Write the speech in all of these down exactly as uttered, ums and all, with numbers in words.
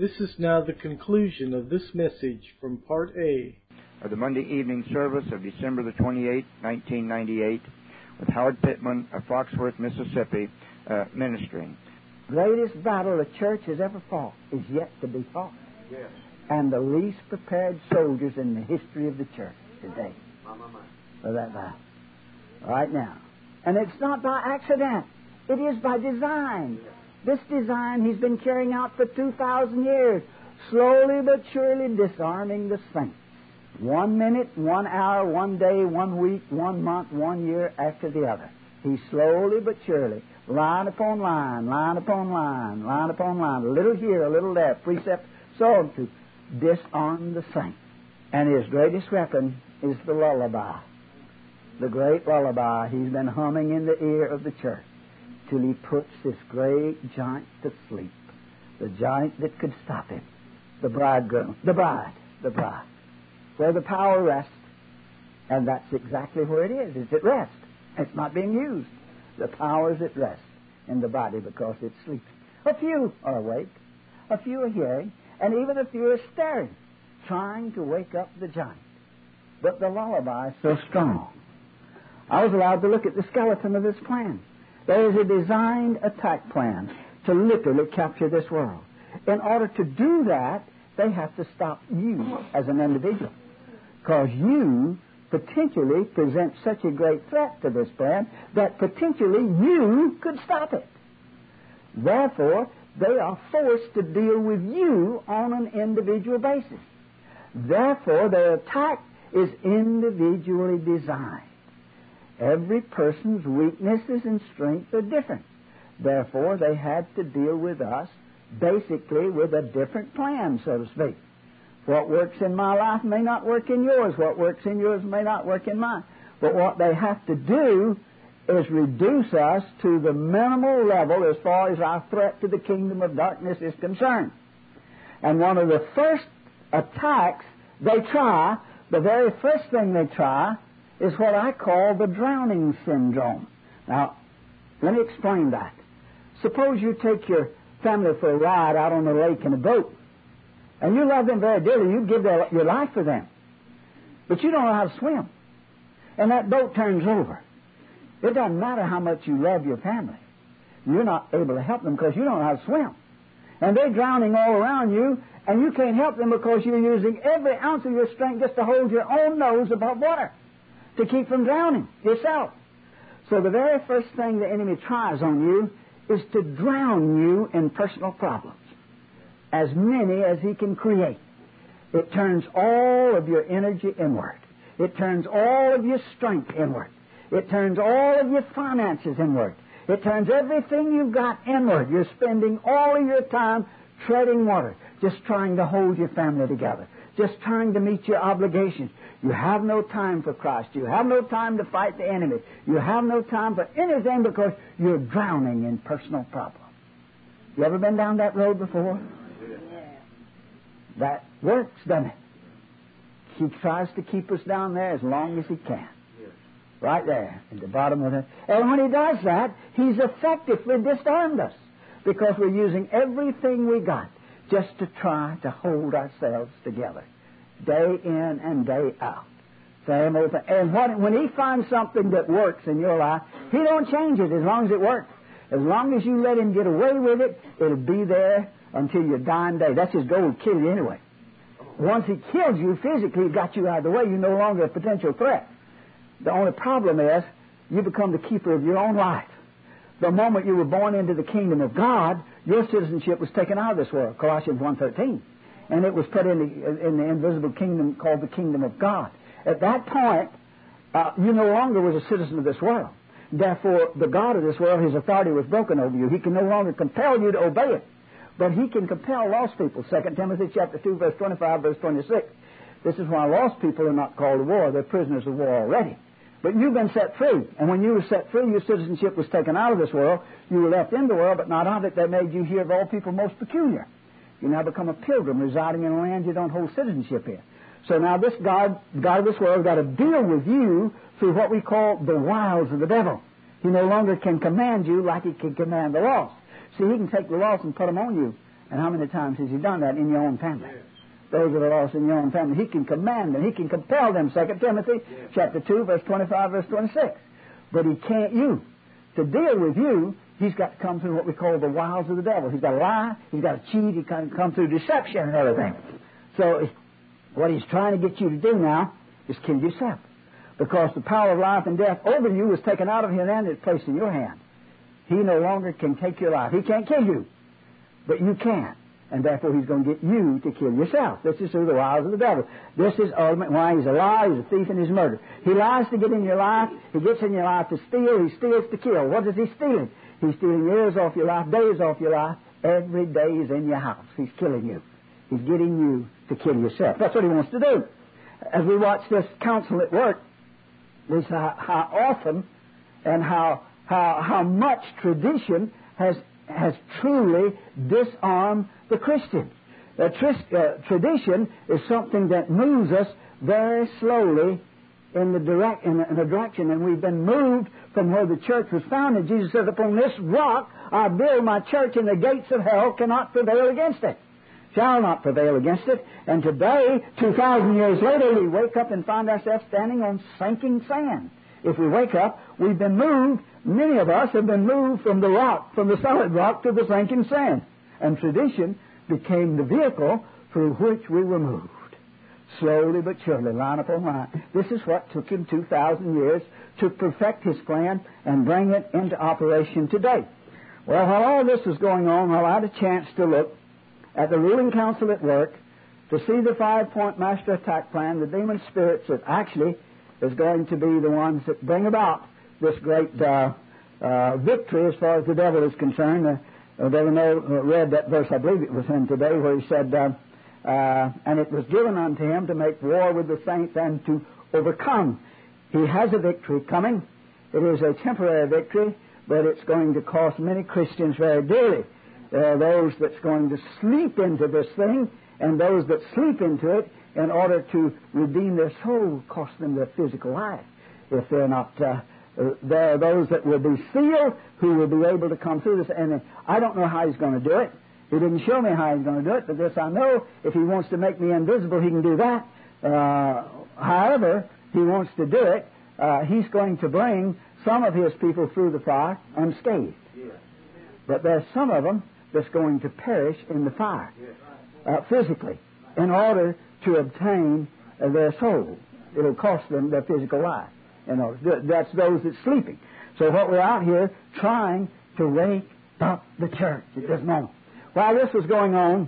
This is now the conclusion of this message from Part A of the Monday evening service of December the twenty-eighth, nineteen ninety-eight, with Howard Pittman of Foxworth, Mississippi, uh, ministering. The greatest battle the church has ever fought is yet to be fought. Yes. And the least prepared soldiers in the history of the church today for that battle. Right now. And it's not by accident. It is by design. This design he's been carrying out for two thousand years, slowly but surely disarming the saints. One minute, one hour, one day, one week, one month, one year after the other. He's slowly but surely, line upon line, line upon line, line upon line, a little here, a little there, precept, so on, to disarm the saints. And his greatest weapon is the lullaby. The great lullaby he's been humming in the ear of the church till he puts this great giant to sleep. The giant that could stop him. The bridegroom. The bride. The bride. Where the power rests. And that's exactly where it is. It's at rest. It's not being used. The power is at rest in the body because it's sleeping. A few are awake. A few are hearing. And even a few are staring, trying to wake up the giant. But the lullaby is so strong. I was allowed to look at the skeleton of this plan. There is a designed attack plan to literally capture this world. In order to do that, they have to stop you as an individual. Because you potentially present such a great threat to this plan that potentially you could stop it. Therefore, they are forced to deal with you on an individual basis. Therefore, their attack is individually designed. Every person's weaknesses and strengths are different. Therefore, they had to deal with us basically with a different plan, so to speak. What works in my life may not work in yours. What works in yours may not work in mine. But what they have to do is reduce us to the minimal level as far as our threat to the kingdom of darkness is concerned. And one of the first attacks they try, the very first thing they try, is what I call the drowning syndrome. Now, let me explain that. Suppose you take your family for a ride out on the lake in a boat, and you love them very dearly. You give their, your life for them. But you don't know how to swim. And that boat turns over. It doesn't matter how much you love your family. You're not able to help them because you don't know how to swim. And they're drowning all around you, and you can't help them because you're using every ounce of your strength just to hold your own nose above water, to keep from drowning yourself. So the very first thing the enemy tries on you is to drown you in personal problems, as many as he can create. It turns all of your energy inward. It turns all of your strength inward. It turns all of your finances inward. It turns everything you've got inward. You're spending all of your time treading water, just trying to hold your family together, just trying to meet your obligations. You have no time for Christ. You have no time to fight the enemy. You have no time for anything because you're drowning in personal problems. You ever been down that road before? Yeah. That works, doesn't it? He tries to keep us down there as long as he can. Yes. Right there at the bottom of it. And when he does that, he's effectively disarmed us because we're using everything we got just to try to hold ourselves together. Day in and day out. Same old thing. And what, when he finds something that works in your life, he don't change it as long as it works. As long as you let him get away with it, it'll be there until your dying day. That's his goal, to kill you anyway. Once he kills you physically, he got you out of the way, you're no longer a potential threat. The only problem is you become the keeper of your own life. The moment you were born into the kingdom of God, your citizenship was taken out of this world, Colossians one thirteen. And it was put in the, in the invisible kingdom called the kingdom of God. At that point, uh, you no longer was a citizen of this world. Therefore, the God of this world, his authority was broken over you. He can no longer compel you to obey it. But he can compel lost people. Second Timothy chapter two, verse twenty-five, verse twenty-six. This is why lost people are not called to war. They're prisoners of war already. But you've been set free. And when you were set free, your citizenship was taken out of this world. You were left in the world, but not of it. That made you here of all people most peculiar. You now become a pilgrim residing in a land you don't hold citizenship in. So now this God, God of this world, got to deal with you through what we call the wiles of the devil. He no longer can command you like he can command the lost. See, he can take the lost and put them on you And how many times has He done that in your own family? Yes. Those that are lost in your own family, He can command them. He can compel them, Second Timothy yes. chapter two, verse twenty-five, verse twenty-six. But He can't you. To deal with you, He's got to come through what we call the wiles of the devil. He's got to lie. He's got to cheat. He can come through deception and everything. So what He's trying to get you to do now is kill yourself. Because the power of life and death over you was taken out of Him and it's placed in your hand. He no longer can take your life. He can't kill you. But you can. And therefore He's going to get you to kill yourself. This is through the wiles of the devil. This is ultimate why He's a liar, He's a thief, and He's a murderer. He lies to get in your life. He gets in your life to steal. He steals to kill. What is He stealing? He's stealing years off your life, days off your life. Every day He's in your house. He's killing you. He's getting you to kill yourself. That's what He wants to do. As we watch this counsel at work, we see how, how often and how, how, how much tradition has has truly disarmed the Christian. Uh, tris- uh, tradition is something that moves us very slowly in the direct in, in a direction, and we've been moved from where the church was founded. Jesus said, "Upon this rock I build my church, and the gates of hell cannot prevail against it." Shall not prevail against it. And today, two thousand years later, we wake up and find ourselves standing on sinking sand. If we wake up, we've been moved. Many of us have been moved from the rock, from the solid rock to the sinking sand. And tradition became the vehicle through which we were moved. Slowly but surely, line upon line. This is what took Him two thousand years to perfect His plan and bring it into operation today. Well, while all this was going on, I had a chance to look at the ruling council at work to see the five-point master attack plan, the demon spirits that actually is going to be the ones that bring about this great uh, uh, victory as far as the devil is concerned. Uh, they know, uh, read that verse, I believe it was in today, where He said, uh, uh, and it was given unto Him to make war with the saints and to overcome. He has a victory coming. It is a temporary victory, but it's going to cost many Christians very dearly. There are those that's going to sleep into this thing, and those that sleep into it in order to redeem their soul cost them their physical life. If they're not, uh, uh, there are those that will be sealed who will be able to come through this. And I don't know how He's going to do it. He didn't show me how He's going to do it, but this I know. If He wants to make me invisible, He can do that. Uh, however He wants to do it, uh, He's going to bring some of His people through the fire unscathed. But there's some of them that's going to perish in the fire, uh, physically, in order to obtain uh, their soul. It'll cost them their physical life. You know, that's those that's sleeping. So what we're out here trying to wake up the church at this moment. While this was going on,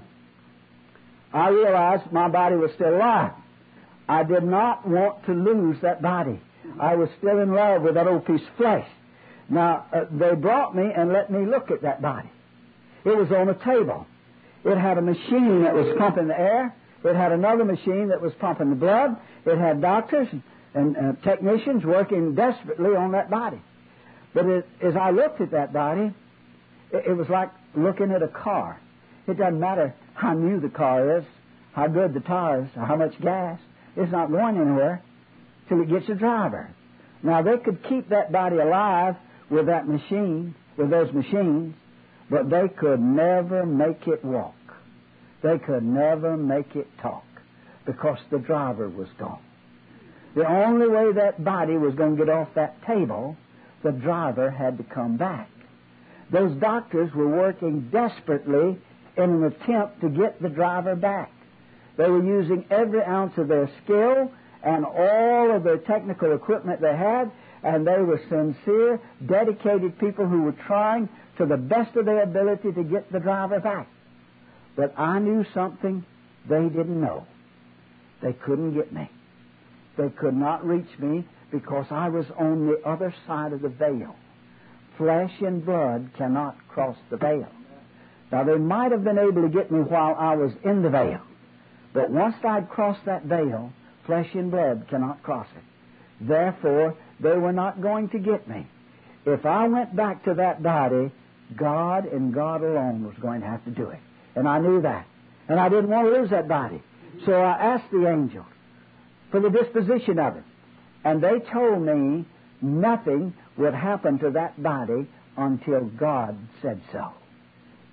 I realized my body was still alive. I did not want to lose that body. I was still in love with that old piece of flesh. Now, uh, they brought me and let me look at that body. It was on a table. It had a machine that was pumping the air. It had another machine that was pumping the blood. It had doctors and uh, technicians working desperately on that body. But it, as I looked at that body, it, it was like looking at a car. It doesn't matter how new the car is, how good the tires, or how much gas. It's not going anywhere till it gets a driver. Now, they could keep that body alive with that machine, with those machines, but they could never make it walk. They could never make it talk because the driver was gone. The only way that body was going to get off that table, the driver had to come back. Those doctors were working desperately in an attempt to get the driver back. They were using every ounce of their skill and all of their technical equipment they had, and they were sincere, dedicated people who were trying to the best of their ability to get the driver back. But I knew something they didn't know. They couldn't get me. They could not reach me because I was on the other side of the veil. Flesh and blood cannot cross the veil. Now, they might have been able to get me while I was in the veil. But once I'd crossed that veil, flesh and blood cannot cross it. Therefore, they were not going to get me. If I went back to that body, God and God alone was going to have to do it. And I knew that. And I didn't want to lose that body. So I asked the angels for the disposition of it. And they told me nothing would happen to that body until God said so.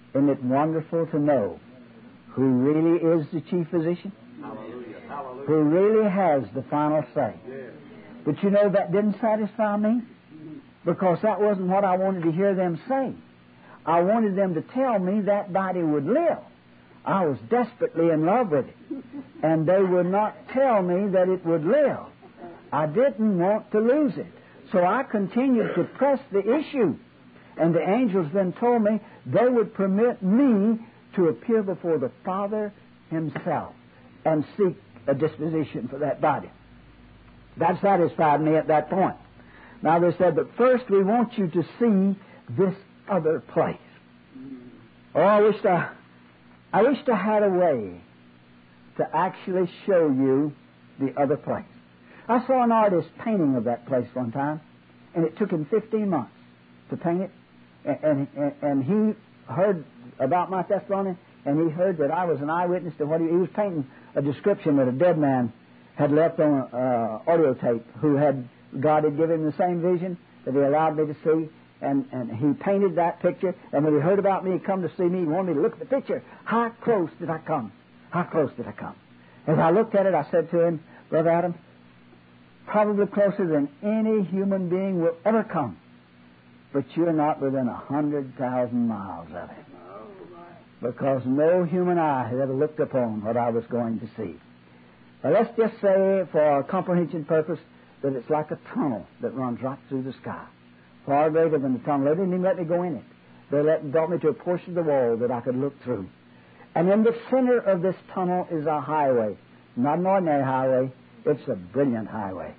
Isn't it wonderful to know who really is the chief physician? Hallelujah. Hallelujah. Who really has the final say. Yes. But you know, that didn't satisfy me, because that wasn't what I wanted to hear them say. I wanted them to tell me that body would live. I was desperately in love with it. And they would not tell me that it would live. I didn't want to lose it. So I continued to press the issue. And the angels then told me they would permit me to appear before the Father Himself and seek a disposition for that body. That satisfied me at that point. Now they said, but first we want you to see this other place. Oh, I wish I, I wish I had a way to actually show you the other place. I saw an artist painting of that place one time, and it took him fifteen months to paint it. And, and, and he heard about my testimony, and he heard that I was an eyewitness to what he, he was painting a description that a dead man had left on uh, audio tape, who had God had given him the same vision that He allowed me to see, and, and he painted that picture. And when he heard about me, he come to see me. He wanted me to look at the picture. How close did I come? How close did I come? As I looked at it, I said to him, Brother Adam, probably closer than any human being will ever come. But you're not within a hundred thousand miles of it. Because no human eye has ever looked upon what I was going to see. Now let's just say, for comprehension purpose, that it's like a tunnel that runs right through the sky. Far greater than the tunnel. They didn't even let me go in it. They let, brought me to a portion of the wall that I could look through. And in the center of this tunnel is a highway. Not an ordinary highway. It's a brilliant highway.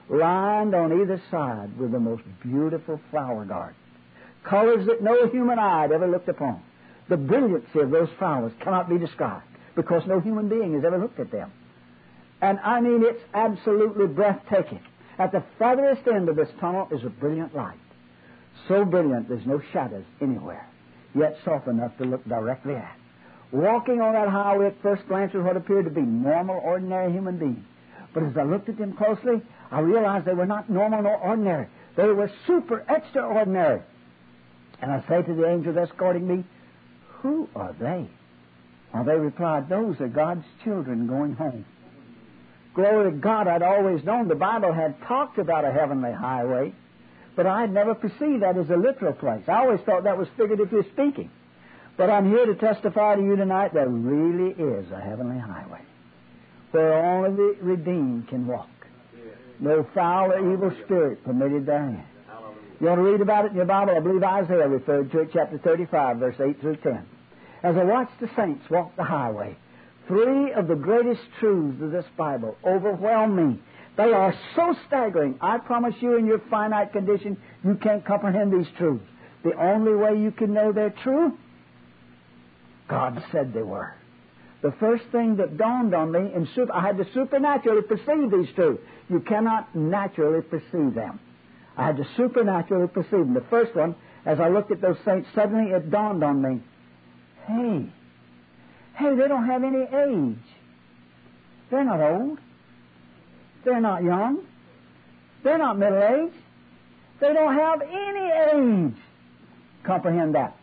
Lined on either side with the most beautiful flower garden. Colors that no human eye had ever looked upon. The brilliancy of those flowers cannot be described, because no human being has ever looked at them. And I mean, it's absolutely breathtaking. At the farthest end of this tunnel is a brilliant light. So brilliant there's no shadows anywhere, yet soft enough to look directly at. Walking on that highway at first glance was what appeared to be normal, ordinary human beings. But as I looked at them closely, I realized they were not normal nor ordinary. They were super extraordinary. And I say to the angels escorting me, who are they? Well, they replied, those are God's children going home. Glory to God, I'd always known the Bible had talked about a heavenly highway, but I had never perceived that as a literal place. I always thought that was figuratively speaking. But I'm here to testify to you tonight there really is a heavenly highway where only the redeemed can walk. No foul or evil spirit permitted therein. You want to read about it in your Bible? I believe Isaiah referred to it, chapter thirty-five, verse eight through ten. As I watched the saints walk the highway, three of the greatest truths of this Bible overwhelm me. They are so staggering. I promise you, in your finite condition, you can't comprehend these truths. The only way you can know they're true, God said they were. The first thing that dawned on me, and super, I had to supernaturally perceive these truths. You cannot naturally perceive them. I had to supernaturally perceive them. The first one, as I looked at those saints, suddenly it dawned on me. Hey, hey, they don't have any age. They're not old. They're not young. They're not middle-aged. They don't have any age. Comprehend that.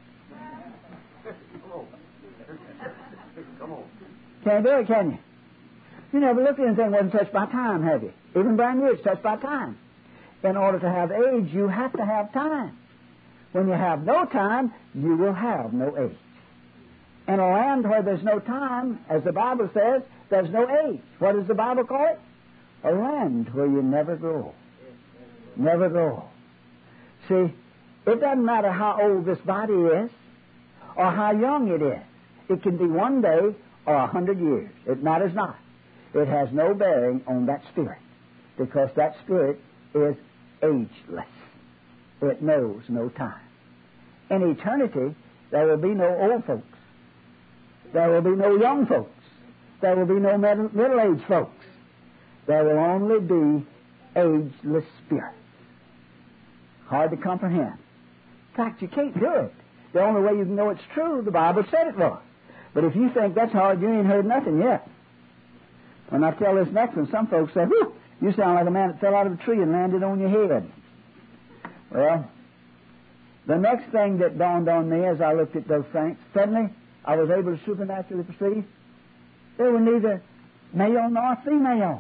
Come on. Can't do it, can you? You never looked at anything that wasn't touched by time, have you? Even brand new, it's touched by time. In order to have age, you have to have time. When you have no time, you will have no age. In a land where there's no time, as the Bible says, there's no age. What does the Bible call it? A land where you never grow. Never grow. See, it doesn't matter how old this body is or how young it is. It can be one day or a hundred years. It matters not. It has no bearing on that spirit, because that spirit is ageless. It knows no time. In eternity, there will be no old folks. There will be no young folks. There will be no middle-aged folks. There will only be ageless spirits. Hard to comprehend. In fact, you can't do it. The only way you can know it's true, the Bible said it was. But if you think that's hard, you ain't heard nothing yet. When I tell this next one, some folks say, whew, you sound like a man that fell out of a tree and landed on your head. Well, The next thing that dawned on me as I looked at those saints, suddenly I was able to supernaturally perceive they were neither male nor female.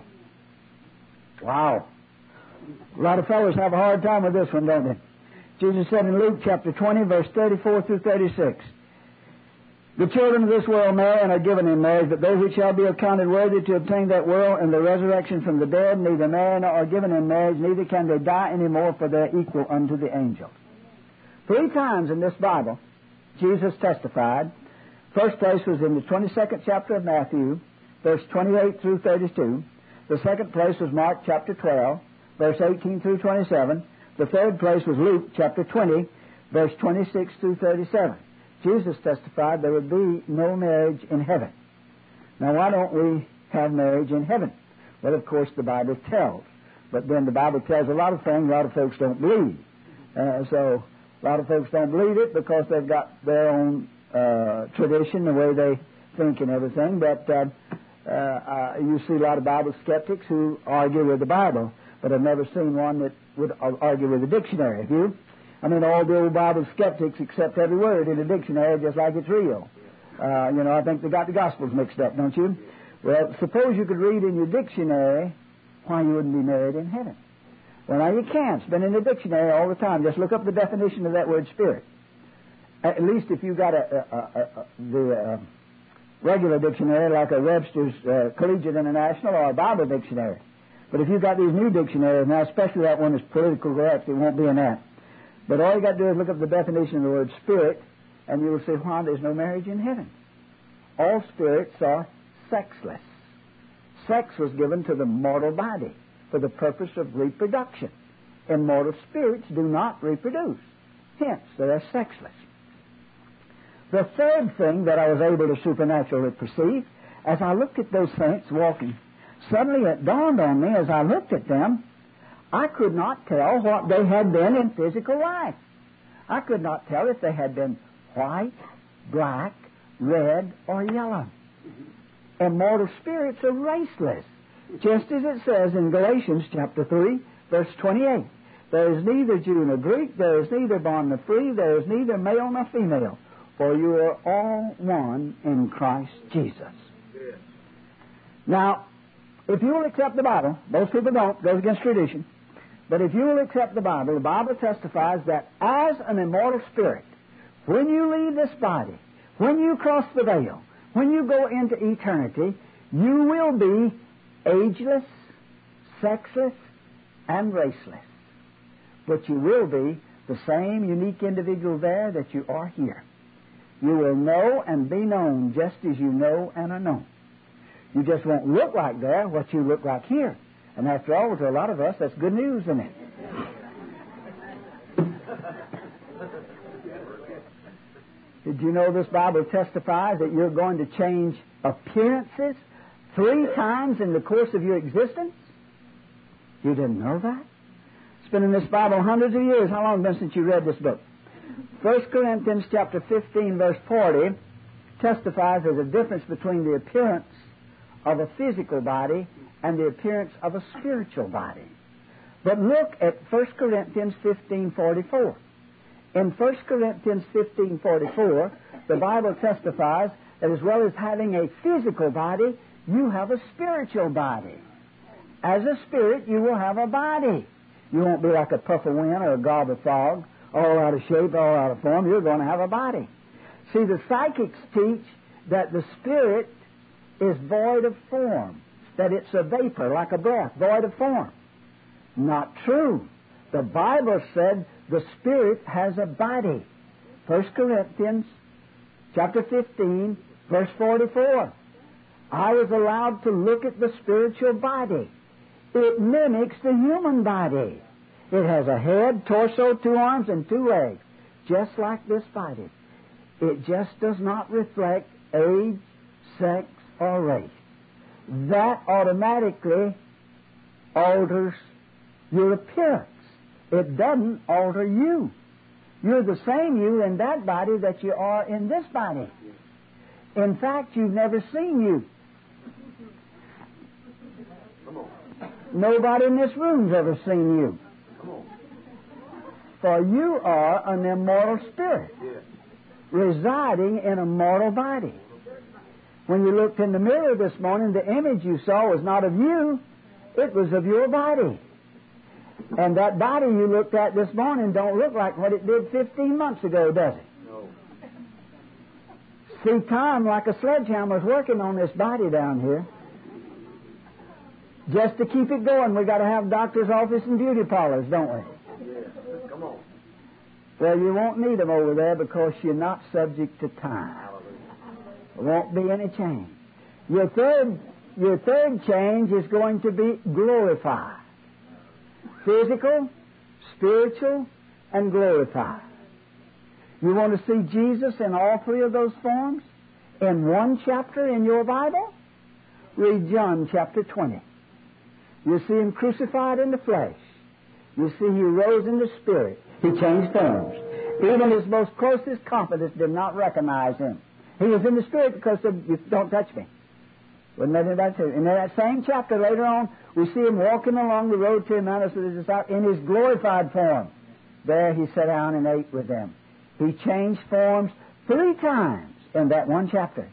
Wow. A lot of fellows have a hard time with this one, don't they? Jesus said in Luke chapter twenty, verse thirty-four through thirty-six, the children of this world marry and are given in marriage, but those which shall be accounted worthy to obtain that world and the resurrection from the dead neither marry nor are given in marriage, neither can they die any more, for they are equal unto the angels. Three times in this Bible, Jesus testified. First place was in the twenty-second chapter of Matthew, verse twenty-eight through thirty-two. The second place was Mark chapter twelve, verse eighteen through twenty-seven. The third place was Luke chapter twenty, verse twenty-six through thirty-seven. Jesus testified there would be no marriage in heaven. Now, why don't we have marriage in heaven? Well, of course, the Bible tells. But then the Bible tells a lot of things a lot of folks don't believe. Uh, so a lot of folks don't believe it because they've got their own uh, tradition, the way they think and everything. But uh, uh, uh, you see a lot of Bible skeptics who argue with the Bible, but I've never seen one that would argue with the dictionary. Have you? I mean, all the old Bible skeptics accept every word in the dictionary just like it's real. Uh, you know, I think they got the Gospels mixed up, don't you? Well, suppose you could read in your dictionary why you wouldn't be married in heaven. Well, now you can't. It's been in the dictionary all the time. Just look up the definition of that word spirit. At least if you got a, a, a, a the uh, regular dictionary like a Webster's uh, Collegiate International or a Bible dictionary. But if you've got these new dictionaries, now especially that one is political correct, it won't be in that. But all you got to do is look up the definition of the word spirit, and you will see why there's no marriage in heaven. All spirits are sexless. Sex was given to the mortal body for the purpose of reproduction. Immortal spirits do not reproduce. Hence, they are sexless. The third thing that I was able to supernaturally perceive, as I looked at those saints walking, suddenly it dawned on me as I looked at them, I could not tell what they had been in physical life. I could not tell if they had been white, black, red, or yellow. Immortal spirits are raceless, just as it says in Galatians chapter three, verse twenty-eight. There is neither Jew nor Greek, there is neither bond nor free, there is neither male nor female, for you are all one in Christ Jesus. Yeah. Now, if you will accept the Bible, most people don't, goes against tradition, but if you will accept the Bible, the Bible testifies that as an immortal spirit, when you leave this body, when you cross the veil, when you go into eternity, you will be ageless, sexless, and raceless. But you will be the same unique individual there that you are here. You will know and be known just as you know and are known. You just won't look like there what you look like here. And after all, to a lot of us, that's good news, isn't it? Did you know this Bible testifies that you're going to change appearances three times in the course of your existence? You didn't know that? It's been in this Bible hundreds of years. How long has it been since you read this book? First Corinthians chapter fifteen, verse forty, testifies there's a difference between the appearance of a physical body and the appearance of a spiritual body. But look at First Corinthians fifteen forty-four. In First Corinthians fifteen forty-four, the Bible testifies that as well as having a physical body, you have a spiritual body. As a spirit, you will have a body. You won't be like a puff of wind or a gob of fog, all out of shape, all out of form. You're going to have a body. See, the psychics teach that the spirit is void of form, that it's a vapor, like a breath, void of form. Not true. The Bible said the spirit has a body. First Corinthians chapter fifteen, verse forty-four. I was allowed to look at the spiritual body. It mimics the human body. It has a head, torso, two arms, and two legs, just like this body. It just does not reflect age, sex, or race. That automatically alters your appearance. It doesn't alter you. You're the same you in that body that you are in this body. In fact, you've never seen you. Nobody in this room's ever seen you. For you are an immortal spirit, residing in a mortal body. When you looked in the mirror this morning, the image you saw was not of you, it was of your body. And that body you looked at this morning don't look like what it did fifteen months ago, does it? No. See, time, like a sledgehammer, is working on this body down here. Just to keep it going, we've got to have doctor's office and beauty parlors, don't we? Yes. Come on. Well, you won't need them over there because you're not subject to time. There won't be any change. Your third, your third change is going to be glorified. Physical, spiritual, and glorified. You want to see Jesus in all three of those forms? In one chapter in your Bible? Read John chapter twenty. You see Him crucified in the flesh. You see He rose in the spirit. He changed forms. Even His most closest confidants did not recognize Him. He was in the spirit because He said, "You don't touch me." Wouldn't let anybody touch Him. And in that same chapter later on, we see Him walking along the road to Emmaus with His disciples in His glorified form. There He sat down and ate with them. He changed forms three times in that one chapter.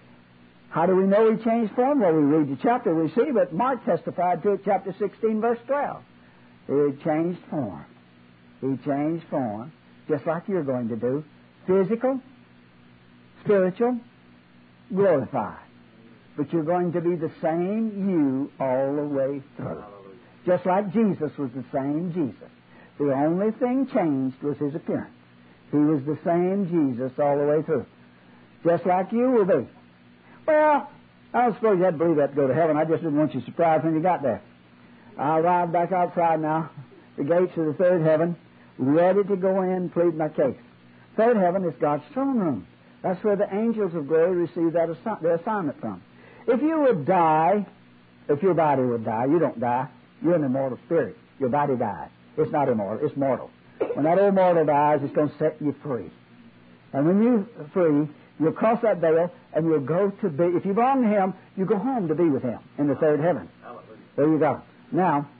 How do we know He changed form? Well, we read the chapter, we see, but Mark testified to it, chapter sixteen, verse twelve. He changed form. He changed form, just like you're going to do. Physical, spiritual, glorified. But you're going to be the same you all the way through. Just like Jesus was the same Jesus. The only thing changed was His appearance. He was the same Jesus all the way through. Just like you will be. Well, I don't suppose you had to believe that to go to heaven. I just didn't want you surprised when you got there. I arrived back outside now, the gates of the third heaven, ready to go in and plead my case. Third heaven is God's throne room. That's where the angels of glory receive that assi- their assignment from. If you would die, if your body would die, you don't die. You're an immortal spirit. Your body dies. It's not immortal. It's mortal. When that old mortal dies, it's going to set you free. And when you're free, you'll cross that veil and you'll go to be, if you belong to Him, you go home to be with Him in the third heaven. There you go. Now,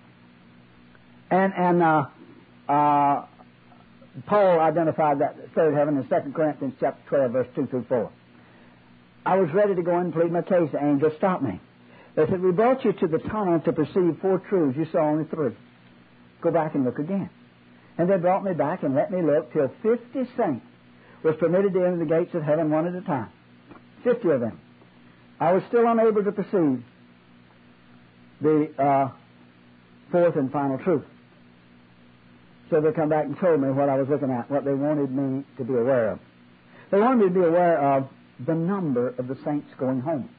and, and, uh, uh, Paul identified that third heaven in Second Corinthians chapter twelve, verse two through four. I was ready to go in and plead my case. The angel stopped me. They said, "We brought you to the tunnel to perceive four truths. You saw only three. Go back and look again." And they brought me back and let me look till fifty saints was permitted to enter the gates of heaven one at a time. Fifty of them. I was still unable to perceive the uh, fourth and final truth. So they come back and told me what I was looking at, what they wanted me to be aware of. They wanted me to be aware of the number of the saints going home.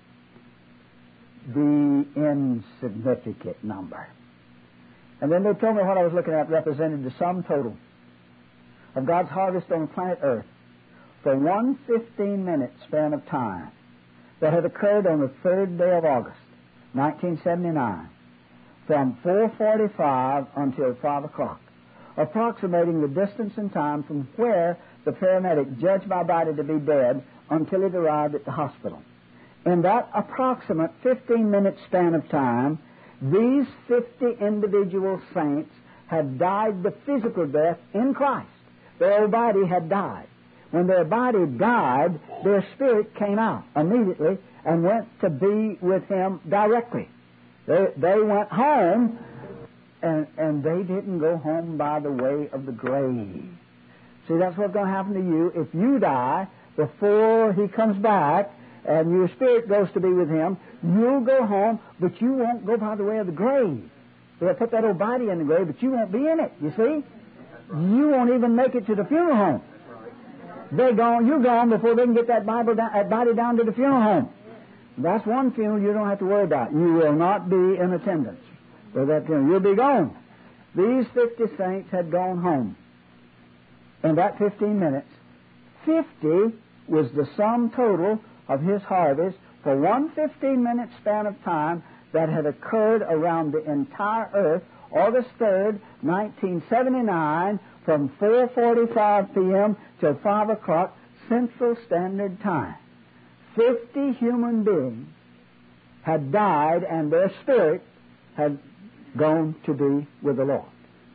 The insignificant number. And then they told me what I was looking at represented the sum total of God's harvest on planet Earth for one fifteen-minute span of time that had occurred on the third day of August, nineteen seventy-nine, from four forty-five until five o'clock, approximating the distance and time from where the paramedic judged my body to be dead until it arrived at the hospital. In that approximate fifteen-minute span of time, these fifty individual saints had died the physical death in Christ. Their body had died. When their body died, their spirit came out immediately and went to be with Him directly. They, they went home, and, and they didn't go home by the way of the grave. See, that's what's going to happen to you. If you die before He comes back and your spirit goes to be with Him, you'll go home, but you won't go by the way of the grave. They'll put that old body in the grave, but you won't be in it, you see? You won't even make it to the funeral home. They're gone, you're gone before they can get that, Bible down, that body down to the funeral home. That's one funeral you don't have to worry about. You will not be in attendance for that funeral. You'll be gone. These fifty saints had gone home. In that fifteen minutes, fifty was the sum total of His harvest for one fifteen-minute span of time that had occurred around the entire earth, August third, nineteen seventy-nine, from four forty-five p.m. till five o'clock Central Standard Time. Fifty human beings had died and their spirit had gone to be with the Lord.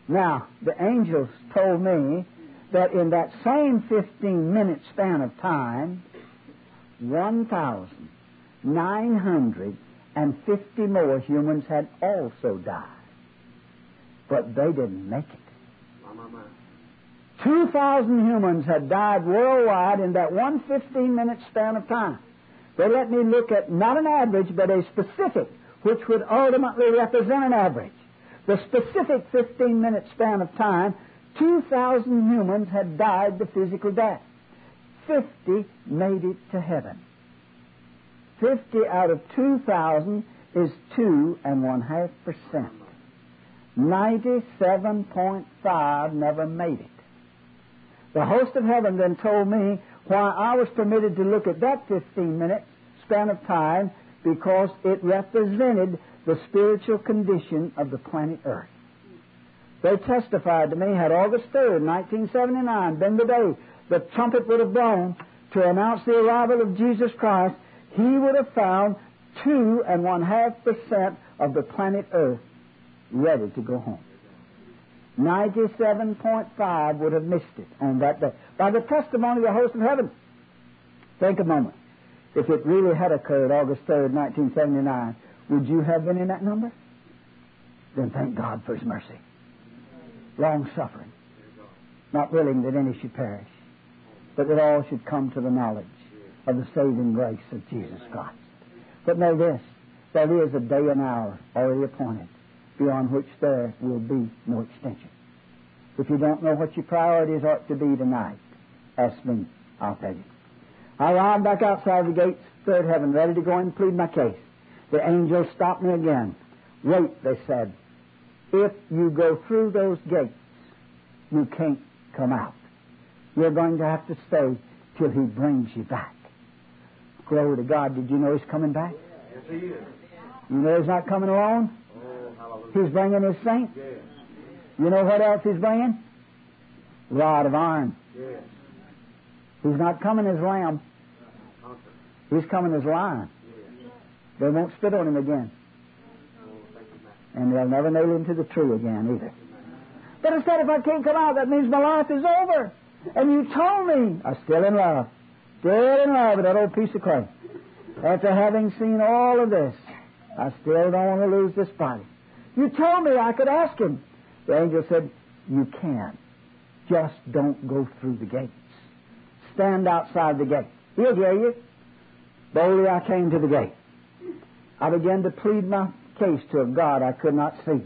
Now, the angels told me that in that same fifteen-minute span of time, one thousand nine hundred fifty more humans had also died. But they didn't make it. two thousand humans had died worldwide in that one fifteen-minute span of time. They let me look at not an average, but a specific, which would ultimately represent an average. The specific fifteen-minute span of time, two thousand humans had died the physical death. fifty made it to heaven. fifty out of two thousand is two and one half percent. ninety-seven point five never made it. The host of heaven then told me why I was permitted to look at that fifteen-minute span of time, because it represented the spiritual condition of the planet Earth. They testified to me, had August third, nineteen seventy-nine been the day the trumpet would have blown to announce the arrival of Jesus Christ, he would have found two and one half percent of the planet Earth ready to go home. ninety-seven point five would have missed it on that day. By the testimony of the host of heaven. Think a moment. If it really had occurred August third, nineteen seventy-nine, would you have been in that number? Then thank God for His mercy. Long-suffering. Not willing that any should perish, but that all should come to the knowledge of the saving grace of Jesus Christ. But know this, there is a day and hour already appointed, beyond which there will be no extension. If you don't know what your priorities ought to be tonight, ask me, I'll tell you. I arrived back outside the gates, third heaven, ready to go and plead my case. The angels stopped me again. Wait, they said. If you go through those gates, you can't come out. You're going to have to stay till He brings you back. Glory to God. Did you know He's coming back? Yes, He is. You know He's not coming alone? Oh, hallelujah. He's bringing His saints. Yes. You know what else He's bringing? Rod of iron. Yes. He's not coming as lamb. He's coming as lion. Yes. They won't spit on Him again. And they'll never nail Him to the tree again either. But instead, if I can't come out, that means my life is over. And you told me I'm still in love. Still in love with that old piece of clay. After having seen all of this, I still don't want to lose this body. You told me I could ask Him. The angel said, you can. Just don't go through the gates. Stand outside the gate. He'll hear you. Boldly I came to the gate. I began to plead my case to a God I could not see.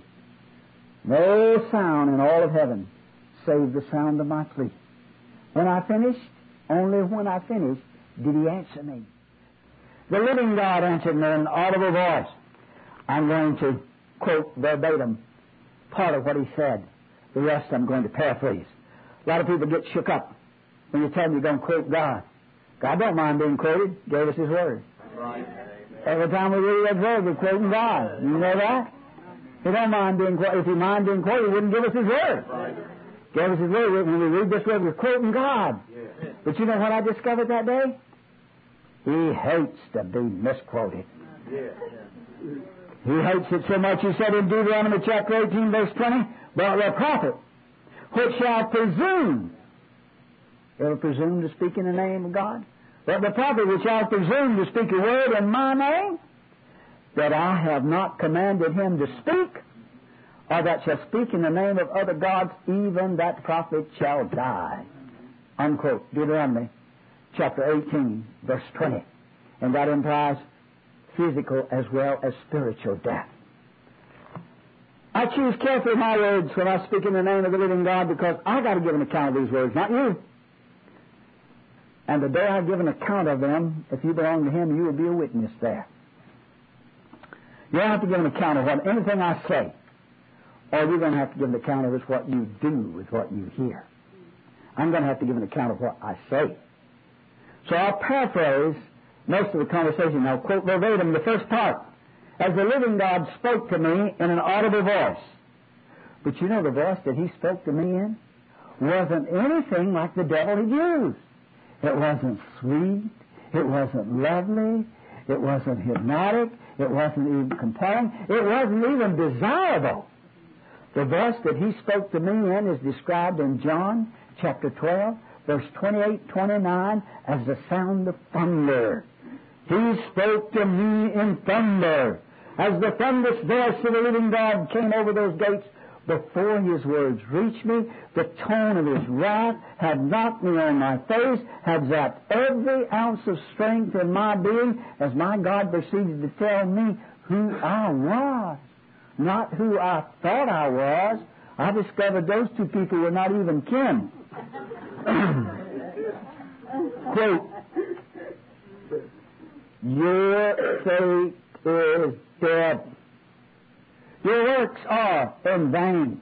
No sound in all of heaven save the sound of my plea. When I finished, only when I finished, did He answer me. The living God answered me in an audible voice. I'm going to quote verbatim part of what He said. The rest I'm going to paraphrase. A lot of people get shook up when you tell them you're going to quote God. God don't mind being quoted. Gave us His Word. Right. Every time we read that Word, we're quoting God. You know that? He don't mind being quoted. If He mind being quoted, He wouldn't give us His Word. Right. Gave us His Word. When we read this Word, we're quoting God. Yes. But you know what I discovered that day? He hates to be misquoted. Yes. He hates it so much, He said in Deuteronomy chapter eighteen, verse twenty, but the prophet which shall presume, ever presume to speak in the name of God? But the prophet which shall presume to speak a word in my name, that I have not commanded him to speak, or that shall speak in the name of other gods, even that prophet shall die. Unquote. Deuteronomy chapter eighteen, verse twenty. And that implies physical as well as spiritual death. I choose carefully my words when I speak in the name of the living God, because I got to give an account of these words, not you. And the day I give an account of them, if you belong to Him, you will be a witness there. You don't have to give an account of what anything I say. All you're going to have to give an account of is what you do with what you hear. I'm going to have to give an account of what I say. So I'll paraphrase most of the conversation. I'll quote verbatim the first part. As the living God spoke to me in an audible voice. But you know the voice that He spoke to me in wasn't anything like the devil had used. It wasn't sweet. It wasn't lovely. It wasn't hypnotic. It wasn't even compelling. It wasn't even desirable. The voice that He spoke to me in is described in John chapter twelve, verse twenty-eight, twenty-nine, as the sound of thunder. He spoke to me in thunder. As the thunderous voice of the living God came over those gates, before His words reached me, the tone of His wrath had knocked me on my face, had zapped every ounce of strength in my being, as my God proceeded to tell me who I was, not who I thought I was. I discovered those two people were not even kin. Quote, your faith is dead. Your works are in vain.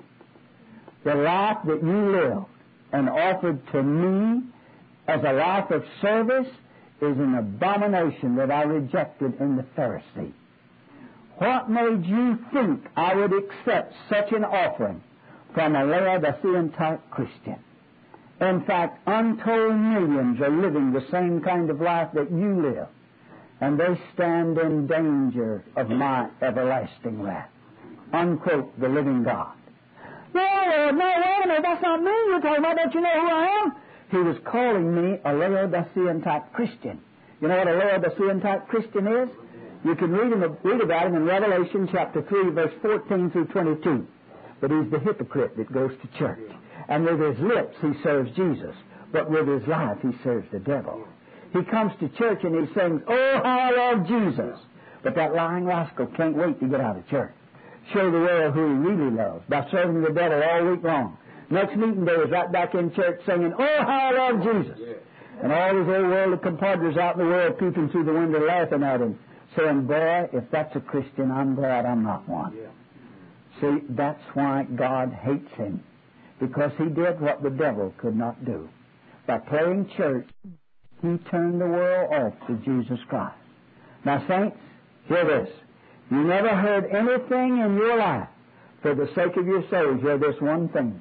The life that you lived and offered to me as a life of service is an abomination that I rejected in the Pharisee. What made you think I would accept such an offering from a Laodicean type Christian? In fact, untold millions are living the same kind of life that you live, and they stand in danger of my everlasting wrath. Unquote, the living God. No, Lord, no, wait a minute, that's not me you're talking about. Don't you know who I am? He was calling me a Laodicean type Christian. You know what a Laodicean type Christian is? You can read, him, read about him in Revelation chapter three, verse fourteen through twenty-two. But he's the hypocrite that goes to church. And with his lips he serves Jesus, but with his life he serves the devil. He comes to church and he sings, "Oh, how I love Jesus." But that lying rascal can't wait to get out of church. Show the world who he really loves by serving the devil all week long. Next meeting day is right back in church singing, "Oh, how I love Jesus." And all these old worldly compadres out in the world peeping through the window laughing at him, saying, "Boy, if that's a Christian, I'm glad I'm not one." Yeah. See, that's why God hates him, because he did what the devil could not do. By playing church, he turned the world off to Jesus Christ. Now, saints, hear this. You never heard anything in your life for the sake of your souls. Hear this one thing.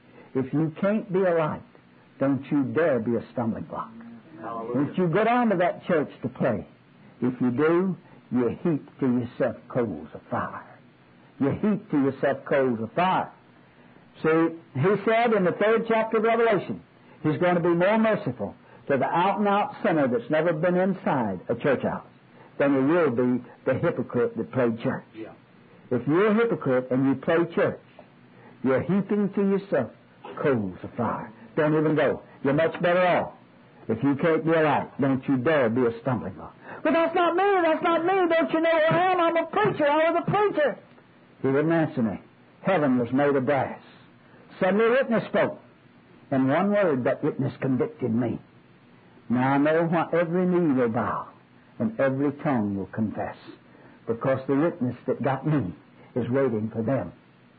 If you can't be a light, don't you dare be a stumbling block. Hallelujah. Don't you go down to that church to play. If you do, you heap to yourself coals of fire. You heap to yourself coals of fire. See, he said in the third chapter of Revelation, he's going to be more merciful to the out-and-out sinner that's never been inside a church house than he will be the hypocrite that played church. Yeah. If you're a hypocrite and you play church, you're heaping to yourself coals of fire. Don't even go. You're much better off. If you can't be a light, don't you dare be a stumbling block. But that's not me, that's not me. Don't you know who I am? I'm a preacher. I was a preacher. He wouldn't answer me. Heaven was made of brass. Suddenly a witness spoke. And one word, that witness convicted me. Now I know what every knee will bow and every tongue will confess, because the witness that got me is waiting for them.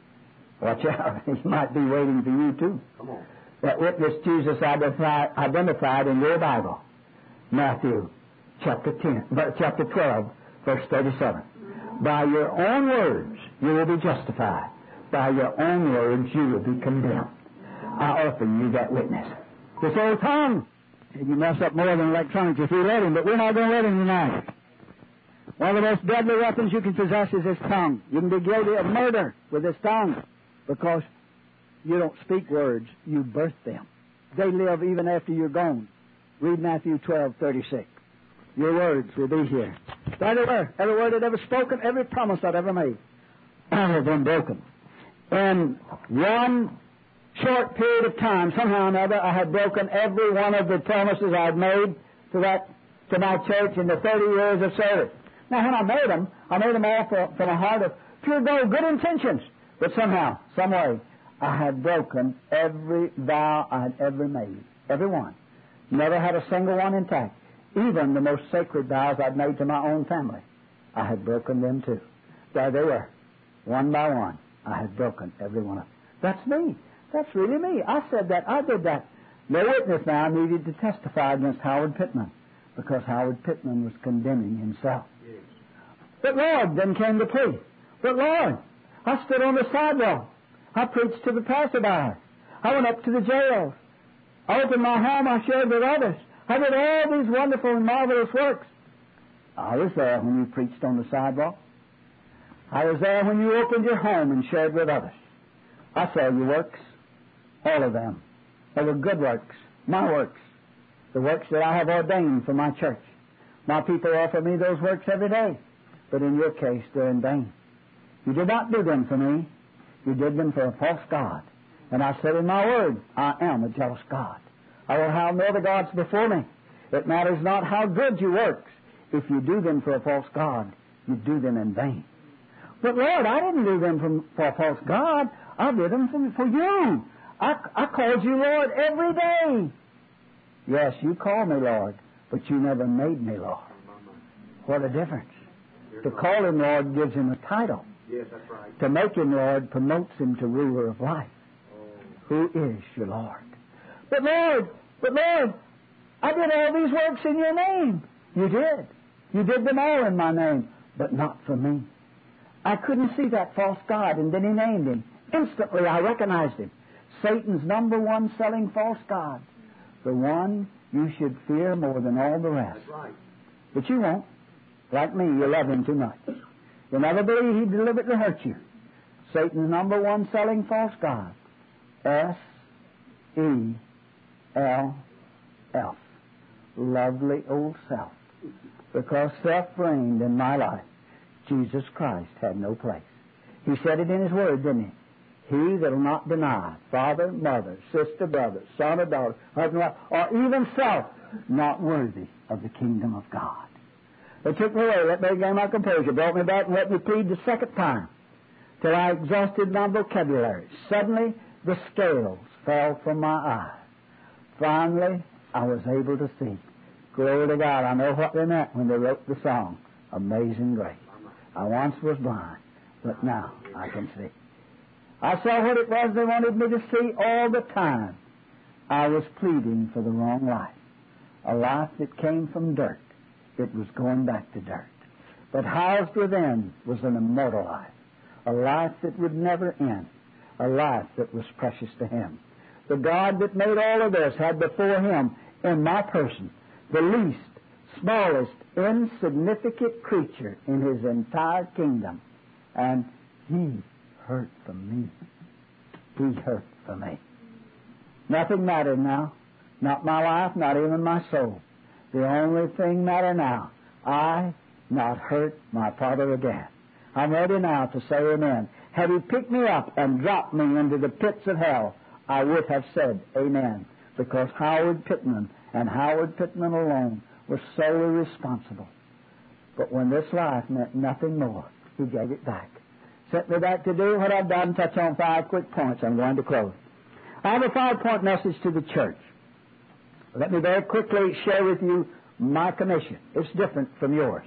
Watch out. He might be waiting for you too. Come on. That witness Jesus identified, identified in your Bible. Matthew chapter ten, chapter twelve, verse thirty-seven. By your own words you will be justified. By your own words you will be condemned. I offer you that witness. This old tongue, you mess up more than electronics if you let him, but we're not going to let him tonight. One of the most deadly weapons you can possess is this tongue. You can be guilty of murder with this tongue, because you don't speak words, you birth them. They live even after you're gone. Read Matthew twelve, thirty-six. Your words will be here. There they were. Every word I'd ever spoken, every promise I'd ever made, have been broken. In one short period of time, somehow or another, I had broken every one of the promises I'd made to that to my church in the thirty years of service. Now, when I made them, I made them all for, from a heart of pure gold, good intentions. But somehow, some way, I had broken every vow I'd ever made. Every one. Never had a single one intact. Even the most sacred vows I'd made to my own family, I had broken them too. There they were. One by one, I had broken every one of them. That's me. That's really me. I said that. I did that. No witness now needed to testify against Howard Pittman, because Howard Pittman was condemning himself. Yes. But Lord, then came the plea. But Lord, I stood on the sidewalk. I preached to the passerby. I went up to the jails. I opened my home. I shared with others. I did all these wonderful and marvelous works. I was there when you preached on the sidewalk. I was there when you opened your home and shared with others. I saw your works, all of them. They were good works, my works, the works that I have ordained for my church. My people offer me those works every day, but in your case, they're in vain. You did not do them for me. You did them for a false god. And I said in my word, I am a jealous God. I will have no other gods before me. It matters not how good your works. If you do them for a false god, you do them in vain. But Lord, I didn't do them for, for a false god. I did them for, for you. I, I called you Lord every day. Yes, you called me Lord, but you never made me Lord. What a difference. To call him Lord gives him a title. Yes, that's right. To make him Lord promotes him to ruler of life. Who is your Lord? But Lord, but Lord, I did all these works in your name. You did. You did them all in my name, but not for me. I couldn't see that false god, and then he named him. Instantly I recognized him. Satan's number one selling false god. The one you should fear more than all the rest. That's right. But you won't. Like me, you love him too much. You'll never believe he'd deliberately hurt you. Satan's number one selling false god. S E L F. Lovely old self. Because self reigned in my life, Jesus Christ had no place. He said it in his word, didn't he? He that will not deny father, mother, sister, brother, son or daughter, husband, wife, or even self, not worthy of the kingdom of God. They took me away, let me regain my composure, brought me back and let me plead the second time, till I exhausted my vocabulary. Suddenly, the scales fell from my eyes. Finally, I was able to see. Glory to God, I know what they meant when they wrote the song, Amazing Grace. I once was blind, but now I can see. I saw what it was they wanted me to see all the time. I was pleading for the wrong life, a life that came from dirt. It was going back to dirt. But housed within was an immortal life, a life that would never end, a life that was precious to Him. The God that made all of this had before Him, in my person, the least, smallest, insignificant creature in His entire kingdom. And He hurt for me. He hurt for me. Nothing mattered now. Not my life, not even my soul. The only thing mattered now, I not hurt my Father again. I'm ready now to say amen. Had He picked me up and dropped me into the pits of hell, I would have said amen, because Howard Pittman and Howard Pittman alone was solely responsible. But when this life meant nothing more, He gave it back. Sent me back to do what I've done, touch on five quick points. I'm going to close. I have a five-point message to the church. Let me very quickly share with you my commission. It's different from yours.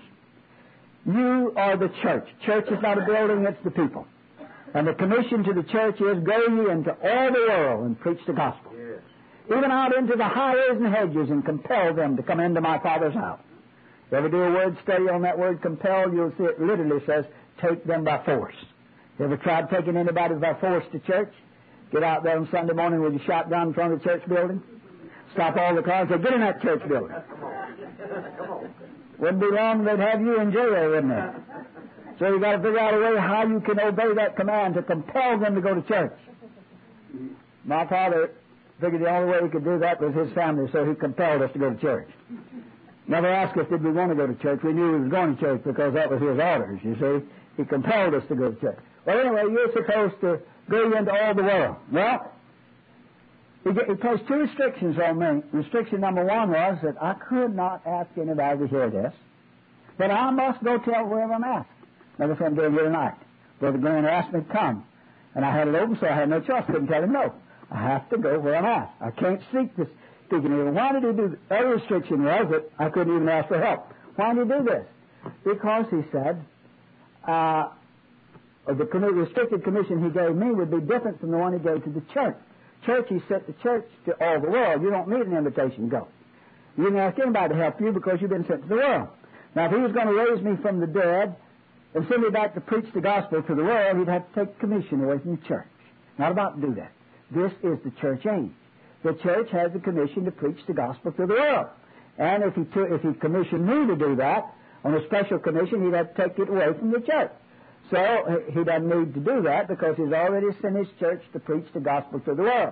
You are the church. Church is not a building, it's the people. And the commission to the church is, go ye into all the world and preach the gospel. Yes. Even out into the highways and hedges, and compel them to come into my Father's house. You ever do a word study on that word compel, you'll see it literally says, take them by force. You ever tried taking anybody by force to church? Get out there on Sunday morning with your shotgun in front of the church building? Stop all the cars and say, get in that church building. Come on. Come on. Wouldn't be long they'd have you in jail, wouldn't it? So you've got to figure out a way how you can obey that command to compel them to go to church. My father figured the only way he could do that was his family, so he compelled us to go to church. Never asked us did we want to go to church. We knew he was going to church because that was his orders, you see. He compelled us to go to church. Well, anyway, you're supposed to go into all the world. Well, he, he placed two restrictions on me. Restriction number one was that I could not ask anybody to hear this, but I must go tell whoever I'm asked. Another friend doing here tonight. Brother Grant asked me to come, and I had it open, so I had no choice. Couldn't tell him no. I have to go where I'm asked. I can't seek this speaking here. Why did he do this? The other restriction was that I couldn't even ask for help. Why did he do this? Because he said, uh, the restricted commission he gave me would be different from the one he gave to the church. Church, he sent the church to all the world. You don't need an invitation to go. You didn't ask anybody to help you because you've been sent to the world. Now, if he was going to raise me from the dead and send me back to preach the gospel to the world, he'd have to take commission away from the church. Not about to do that. This is the church age. The church has the commission to preach the gospel to the world. And if he, took, if he commissioned me to do that, on a special commission, he'd have to take it away from the church. So he doesn't need to do that because he's already sent his church to preach the gospel to the world.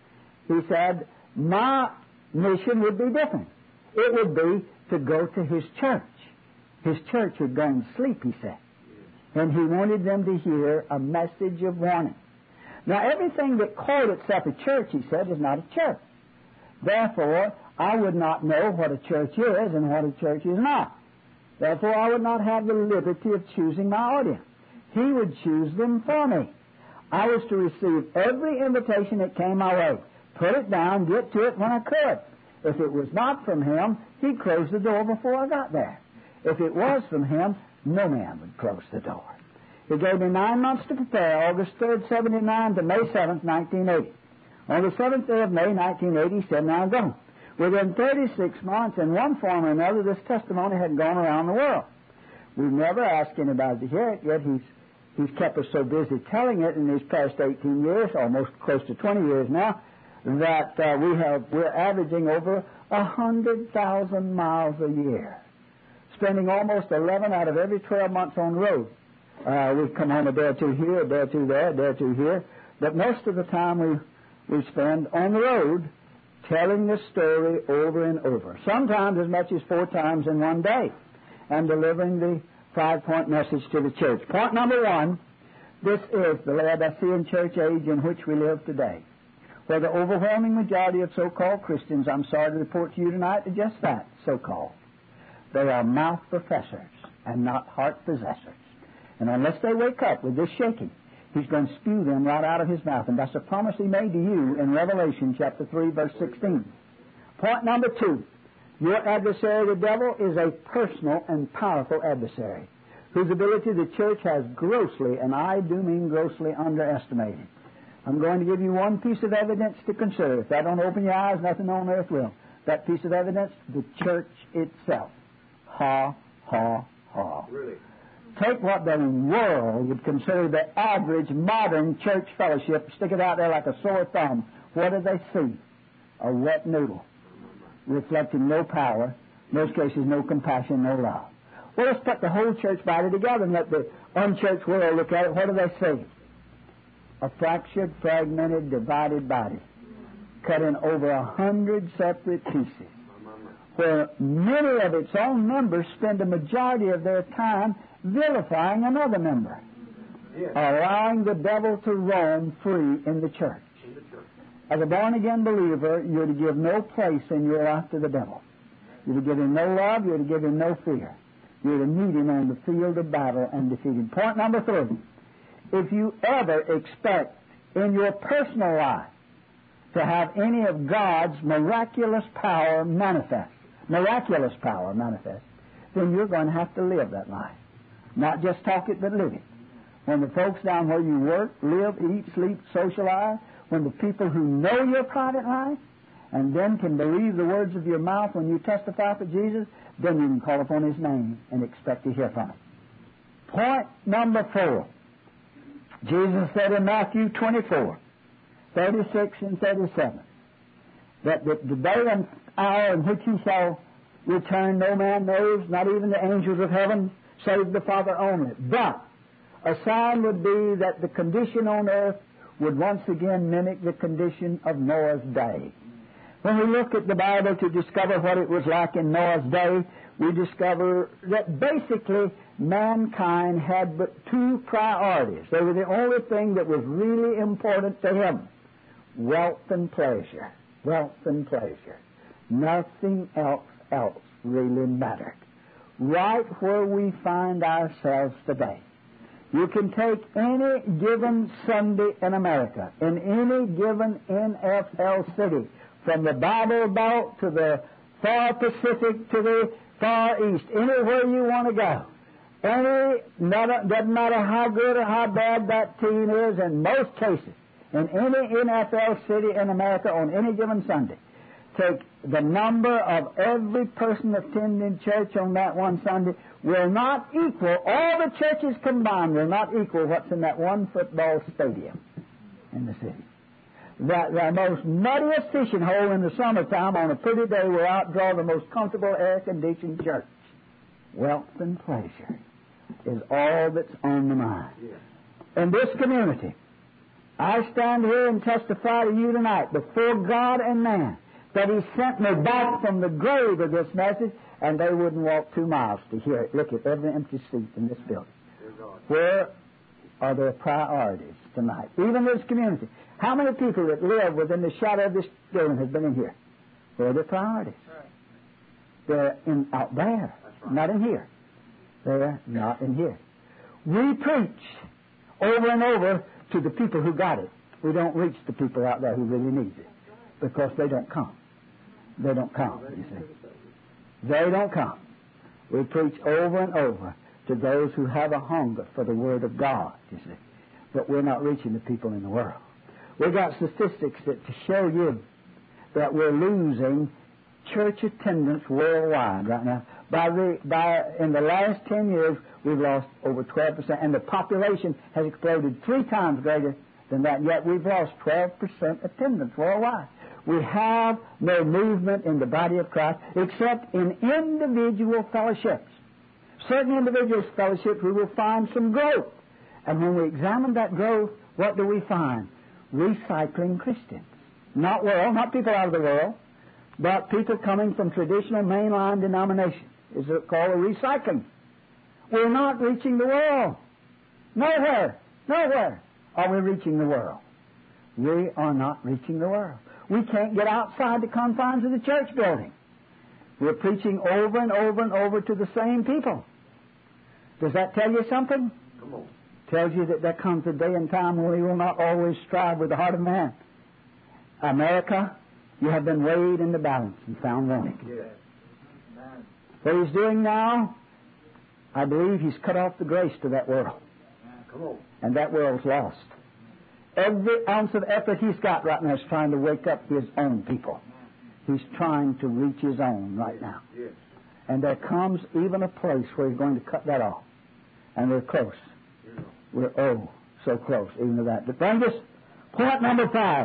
He said, my mission would be different. It would be to go to his church. His church had gone to sleep, he said. And he wanted them to hear a message of warning. Now, everything that called itself a church, he said, is not a church. Therefore, I would not know what a church is and what a church is not. Therefore, I would not have the liberty of choosing my audience. He would choose them for me. I was to receive every invitation that came my way, put it down, get to it when I could. If it was not from him, he'd close the door before I got there. If it was from him, no man would close the door. He gave me nine months to prepare, August third, seventy-nine to May seventh, nineteen eighty. On the seventh day of May, nineteen eighty, he said, now go. Within thirty-six months, in one form or another, this testimony had gone around the world. We've never asked anybody to hear it, yet he's he's kept us so busy telling it in these past eighteen years, almost close to twenty years now, that uh, we have, we're averaging over one hundred thousand miles a year, spending almost eleven out of every twelve months on the road. Uh, we come home a day or two here, a day or two there, a day or two here, but most of the time we we spend on the road telling the story over and over, sometimes as much as four times in one day, and delivering the five-point message to the church. Point number one, this is the Laodicean church age in which we live today, where the overwhelming majority of so-called Christians, I'm sorry to report to you tonight, are just that, so-called. They are mouth professors and not heart possessors. And unless they wake up with this shaking, he's going to spew them right out of his mouth. And that's a promise he made to you in Revelation chapter three, verse sixteen. Point number two. Your adversary, the devil, is a personal and powerful adversary whose ability the church has grossly, and I do mean grossly, underestimated. I'm going to give you one piece of evidence to consider. If that don't open your eyes, nothing on earth will. That piece of evidence, the church itself. Ha, ha, ha. Really? Take what the world would consider the average modern church fellowship, stick it out there like a sore thumb. What do they see? A wet noodle, reflecting no power, in most cases no compassion, no love. Well, let's put the whole church body together and let the unchurched world look at it. What do they see? A fractured, fragmented, divided body, cut in over a hundred separate pieces, where many of its own members spend a majority of their time vilifying another member, yes, allowing the devil to roam free in the church. In the church. As a born-again believer, you're to give no place in your life to the devil. You're to give him no love, you're to give him no fear. You're to meet him on the field of battle and defeat him. Point number three, if you ever expect in your personal life to have any of God's miraculous power manifest, miraculous power manifest, then you're going to have to live that life. Not just talk it, but live it. When the folks down where you work, live, eat, sleep, socialize, when the people who know your private life and then can believe the words of your mouth when you testify for Jesus, then you can call upon his name and expect to hear from him. Point number four. Jesus said in Matthew twenty-four, thirty-six and thirty-seven, that the, the day and hour in which he shall return no man knows, not even the angels of heaven, save the Father only. But a sign would be that the condition on earth would once again mimic the condition of Noah's day. When we look at the Bible to discover what it was like in Noah's day, we discover that basically mankind had but two priorities. They were the only thing that was really important to him: wealth and pleasure. Wealth and pleasure. Nothing else else really mattered. Right where we find ourselves today. You can take any given Sunday in America, in any given N F L city, from the Bible Belt to the far Pacific to the far East, anywhere you want to go. Any, not, doesn't matter how good or how bad that team is, in most cases, in any N F L city in America on any given Sunday. Take the number of every person attending church on that one Sunday will not equal, all the churches combined will not equal what's in that one football stadium in the city. The, the most muddiest fishing hole in the summertime on a pretty day will outdraw the most comfortable air-conditioned church. Wealth and pleasure. is all that's on the mind. In this community, I stand here and testify to you tonight before God and man that He sent me back from the grave of this message, and they wouldn't walk two miles to hear it. Look at every empty seat in this building. Where are their priorities tonight? Even this community. How many people that live within the shadow of this building has been in here? Where are their priorities? They're in, out there, not in here. They're not in here. We preach over and over to the people who got it. We don't reach the people out there who really need it because they don't come. They don't come, you see. They don't come. We preach over and over to those who have a hunger for the Word of God, you see. But we're not reaching the people in the world. We've got statistics that to show you that we're losing church attendance worldwide right now. By the by, in the last ten years, we've lost over twelve percent, and the population has exploded three times greater than that. Yet we've lost twelve percent attendance worldwide. We have no movement in the body of Christ except in individual fellowships. Certain individual fellowships, we will find some growth. And when we examine that growth, what do we find? Recycling Christians. Not world, not people out of the world, but people coming from traditional mainline denominations. Is it called a recycling? We're not reaching the world. Nowhere, nowhere are we reaching the world. We are not reaching the world. We can't get outside the confines of the church building. We're preaching over and over and over to the same people. Does that tell you something? Come on. Tells you that there comes a day and time when we will not always strive with the heart of man. America, you have been weighed in the balance and found wanting. Yes. What he's doing now, I believe he's cut off the grace to that world. Come on. And that world's lost. Every ounce of effort he's got right now is trying to wake up his own people. He's trying to reach his own right now. Yes. And there comes even a place where he's going to cut that off. And we're close. Yeah. We're, oh, so close even to that. But bring us point number five.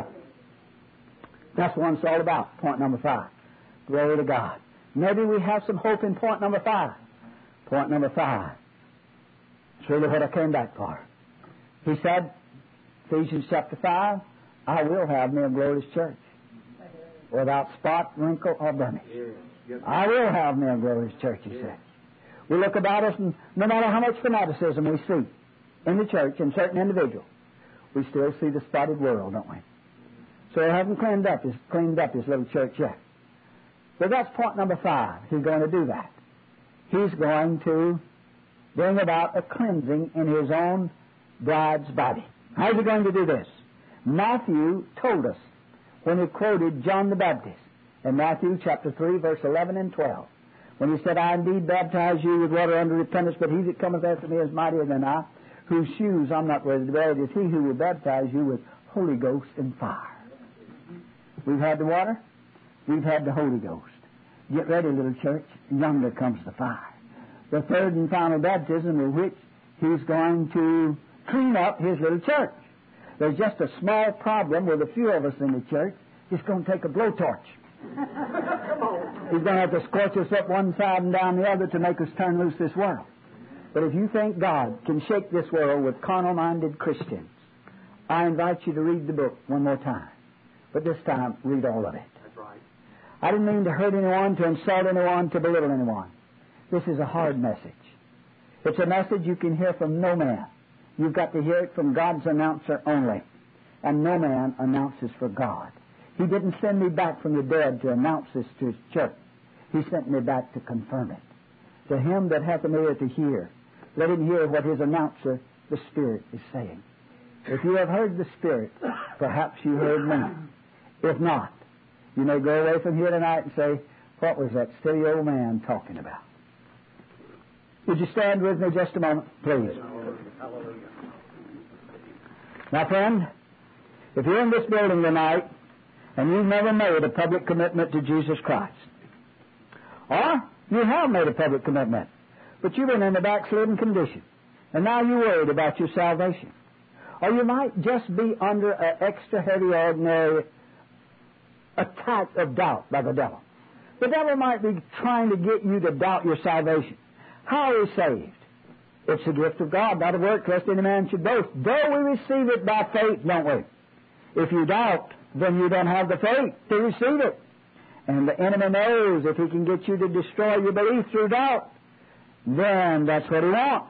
That's what it's all about, point number five. Glory to God. Maybe we have some hope in point number five. Point number five. It's really what I came back for. He said, Ephesians chapter five, I will have me a glorious church, without spot, wrinkle, or blemish. Yes. I will have me a glorious church, he said. We look about us, and no matter how much fanaticism we see in the church and certain individuals, we still see the spotted world, don't we? So he hasn't cleaned up his, cleaned up his little church yet. So that's point number five. He's going to do that. He's going to bring about a cleansing in his own bride's body. How is he going to do this? Matthew told us when he quoted John the Baptist in Matthew chapter three, verse eleven and twelve, when he said, I indeed baptize you with water unto repentance, but he that cometh after me is mightier than I, whose shoes I'm not worthy to bear. It is he who will baptize you with Holy Ghost and fire. We've had the water. We've had the Holy Ghost. Get ready, little church. Yonder comes the fire. The third and final baptism in which he's going to clean up his little church. There's just a small problem with a few of us in the church. He's going to take a blowtorch. He's going to have to scorch us up one side and down the other to make us turn loose this world. But if you think God can shake this world with carnal-minded Christians, I invite you to read the book one more time. But this time, read all of it. That's right. I didn't mean to hurt anyone, to insult anyone, to belittle anyone. This is a hard message. It's a message you can hear from no man. You've got to hear it from God's announcer only. And no man announces for God. He didn't send me back from the dead to announce this to his church. He sent me back to confirm it. To him that hath an ear to hear, let him hear what his announcer, the Spirit, is saying. If you have heard the Spirit, perhaps you heard me. If not, you may go away from here tonight and say, what was that silly old man talking about? Would you stand with me just a moment, please? My friend, if you're in this building tonight and you've never made a public commitment to Jesus Christ, or you have made a public commitment, but you've been in a backslidden condition, and now you're worried about your salvation, or you might just be under an extra heavy, ordinary attack of doubt by the devil. The devil might be trying to get you to doubt your salvation. How are you saved? It's the gift of God, not of works, lest any man should boast. Though we receive it by faith, don't we? If you doubt, then you don't have the faith to receive it. And the enemy knows if he can get you to destroy your belief through doubt, then that's what he wants.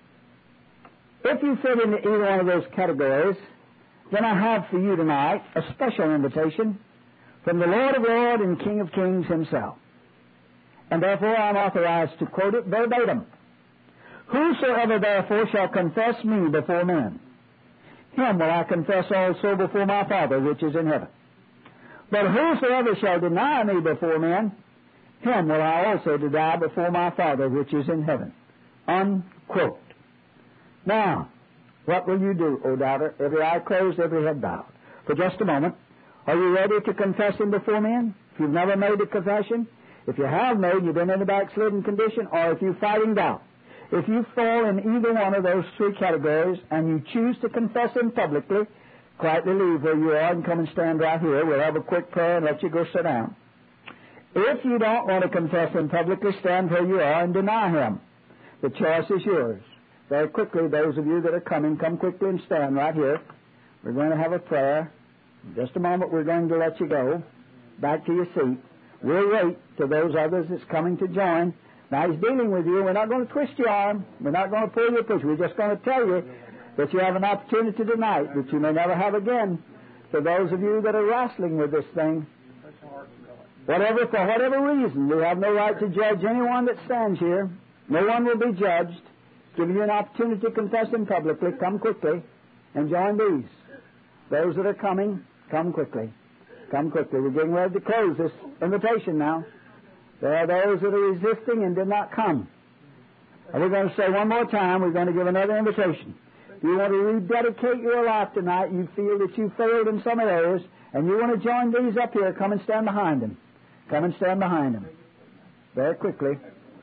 If you fit into either one of those categories, then I have for you tonight a special invitation from the Lord of Lords and King of Kings himself. And therefore I'm authorized to quote it verbatim. Whosoever therefore shall confess me before men, him will I confess also before my Father which is in heaven. But whosoever shall deny me before men, him will I also deny before my Father which is in heaven. Unquote. Now, what will you do, O doubter? Every eye closed, every head bowed. For just a moment, are you ready to confess him before men? If you've never made a confession, if you have made, you've been in a backslidden condition, or if you're fighting doubt. If you fall in either one of those three categories and you choose to confess him publicly, quietly leave where you are and come and stand right here. We'll have a quick prayer and let you go sit down. If you don't want to confess him publicly, stand where you are and deny him. The choice is yours. Very quickly, those of you that are coming, come quickly and stand right here. We're going to have a prayer. In just a moment, we're going to let you go back to your seat. We'll wait till those others that's coming to join. Now, he's dealing with you. We're not going to twist your arm. We're not going to pull you or push. We're just going to tell you that you have an opportunity tonight that you may never have again. For those of you that are wrestling with this thing, whatever, for whatever reason, we have no right to judge anyone that stands here. No one will be judged. Giving you an opportunity to confess him publicly. Come quickly and join these. Those that are coming, come quickly. Come quickly. We're getting ready to close this invitation now. There are those that are resisting and did not come. And we're going to say one more time, we're going to give another invitation. If you want to rededicate your life tonight, you feel that you failed in some areas, and you want to join these up here, come and stand behind them. Come and stand behind them. Very quickly.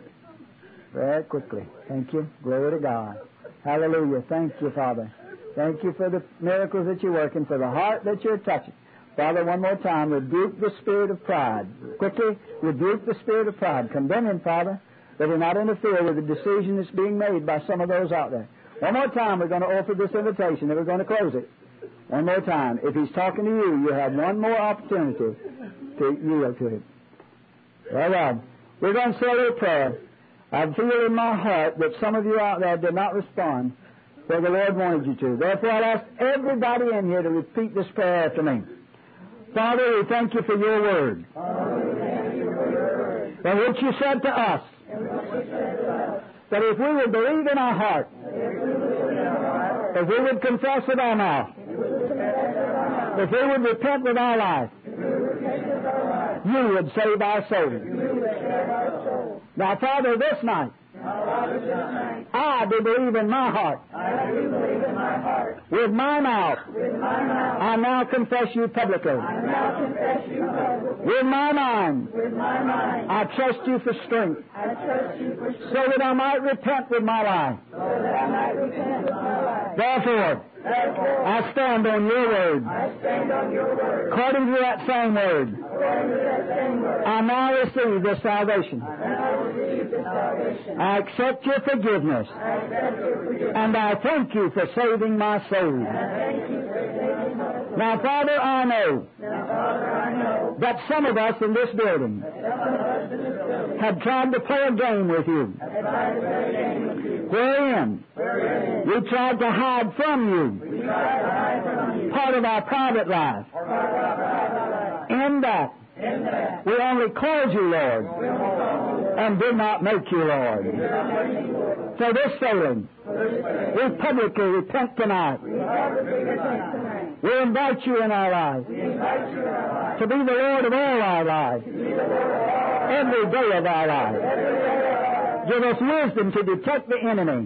Very quickly. Thank you. Glory to God. Hallelujah. Thank you, Father. Thank you for the miracles that you're working, for the heart that you're touching. Father, one more time, rebuke the spirit of pride. Quickly, rebuke the spirit of pride. Condemn him, Father, that he not interfere with the decision that's being made by some of those out there. One more time, we're going to offer this invitation, and we're going to close it. One more time. If he's talking to you, you have one more opportunity to yield to him. All right. We're going to say a little prayer. I feel in my heart that some of you out there did not respond where the Lord wanted you to. Therefore, I'll ask everybody in here to repeat this prayer after me. Father, we thank you for your word. And which you said to us, that if we would believe in our heart, if we would confess with our mouth, if we would repent with our life, you would save our soul. Now, Father, this night, I do believe in my heart. With my mouth, I now confess you publicly. With my mind, I trust you for strength, so that I might repent with my life. Therefore, I stand on your word. According to that same word, I now receive this salvation. I accept your forgiveness. And I thank you for saving my soul. Now, Father, I know that some of us in this building have tried to play a game with you, wherein we tried to hide from you part of our private life. In that, we only called you Lord and did not make you Lord. For this failing, we publicly repent tonight. We invite you in our lives to be the Lord of all our lives, every day of our lives. Give us wisdom to detect the enemy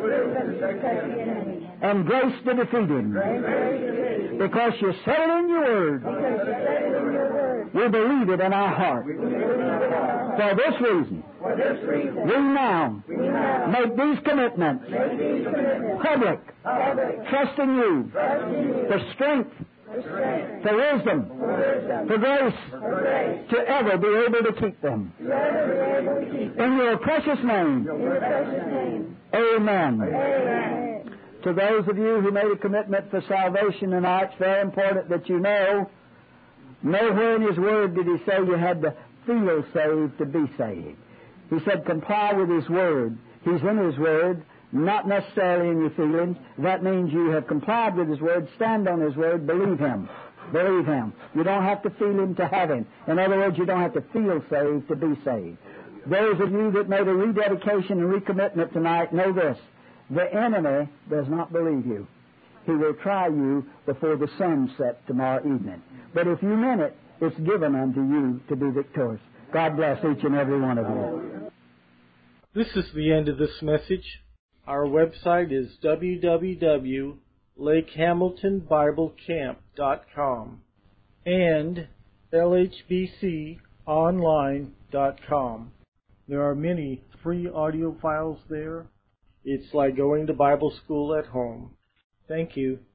and grace to defeat him. Because you said it in your word. We believe it in our heart. For this reason, we now make these commitments public, trusting you for strength, for wisdom, for grace, to ever be able to keep them. In your precious name, Amen. Amen. To those of you who made a commitment for salvation tonight, it's very important that you know, nowhere in His Word did He say you had to feel saved to be saved. He said comply with His Word. He's in His Word, not necessarily in your feelings. That means you have complied with His Word, stand on His Word, believe Him. Believe Him. You don't have to feel Him to have Him. In other words, you don't have to feel saved to be saved. Those of you that made a rededication and recommitment tonight, know this. The enemy does not believe you. He will try you before the sun sets tomorrow evening. But if you mean it, it's given unto you to be victorious. God bless each and every one of you. This is the end of this message. Our website is w w w dot lake hamilton bible camp dot com and l h b c online dot com. There are many free audio files there. It's like going to Bible school at home. Thank you.